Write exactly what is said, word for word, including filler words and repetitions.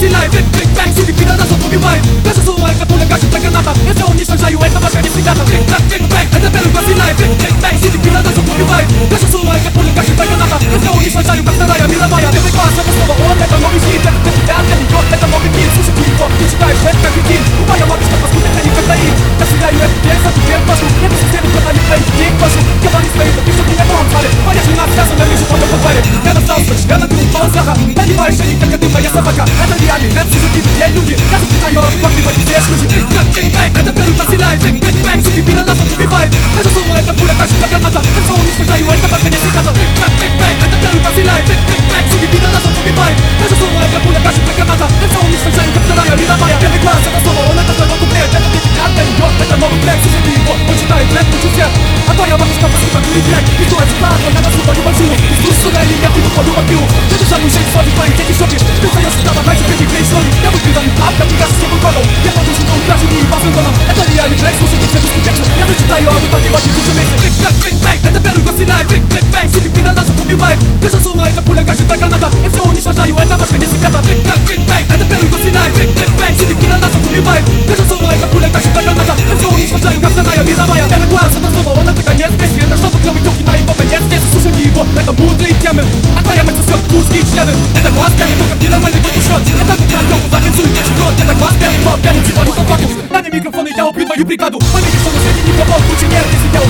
Vacilaj, big, big bang, suki pina nas odpływaj. Każda słowa jak napole gazi ta granata. Jest to uniszczą żaju, eta wasza nie frigata. Big bang, big bang, eta pelu vacilaj, big, big bang, suki pina nas odpływaj. Każda słowa jak napole gazi ta granata. Jest to uniszczą żaju, każda raja, mila maja. Nie wykłasa to słowo, on eta nowy hit. Eta ty teatr, nie god, eta nowy hit. Słyszę tylko, nie czytałeś, letka hit. Uwaja, łapisz na pasku, nie nie pewna im. Vacilaj, jak piesa, tu wiem paszu. Nie wiem, systemu, kata nie play, nie paszu. Kiedy nie stoi, to pisze, nie mam twary. Panie, że nas razem, nie się potem podwary. Ja na stał, ja na tym pan zacha. Ja nie maję się nikt, jak dyma, ja sabaka. Eta dianie, lepszy, że nie widzieli ludzi. Ja tu pytają, chłopaki, bo nie wiesz ludzi. Big bang, big bang, eta pelu vacilaj, big, big bang, suki pina nas odpływaj. Każda słowa jak napole gazi ta granata. Jest to uniszczą żaju, eta wasza nie frigata. Big bang, big bang, eta pelu vacilaj, big, big bang, suki pina nas odpływaj. Każda słowa jak napole gazi ta granata. Jest to uniszczą żaju, każda raja, mila maja. Ja wykłasa to słowo, one to złego kupię. Eta ty teatr, nie god, eta nowy plek. Słyszę tylko, poczytaj, plek, poczucie. A to ja mam już na pasku, tak mi wiek. I tu jest plan, ja na słowa nie walczyło. I tu szukali, ja tylko chodu odbiło. Kiedy żaluj się i sławi, twoje dzieci sobie. Ty co jest sprawa, dajcie pięknie klej słoni. Ja wykrywam im apka, mi gasz z sobą kodą. Ja mam dużo tą kraży, mi bazę doną. Eta ja nie plek, słyszę, że wszystko dziewczę. Ja wyczytaję, aby takie właśnie duże miejsce. Big bang, big bang, eta pelu vacilaj, big, big bang, suki pina nas odpływaj. Pierwsza suma, jak napole gazi ta granata. Jest to uniszczą żaju, eta wasza nie frigata. Big bang, big bang, eta pelu vacilaj, big, big bang, suki pina nas odpływaj. Pierwsza suma, jak napole gazi ta granata. Jest to uniszczą żaju, każda raja, mila maja. Ja wykłasa to słowo, ona taka nie zbierz. Wiesz, to wyklął i ciągi na im popę, nie zbierz. Słyszę miło, eta buty i piemy. A to ja co skąd kurski i śniemy. Eta łaska, nie mogę, nie normalnego tu środź. Eta wykrętą, zawięcuj, nie przykład. Eta łaska, nie mogę, nie przykładu chłopaków. Na nie mikrofony, ja oprywa i brigadu. Panie, wiesz, to na świecie mikrofon, kurczy nie, jest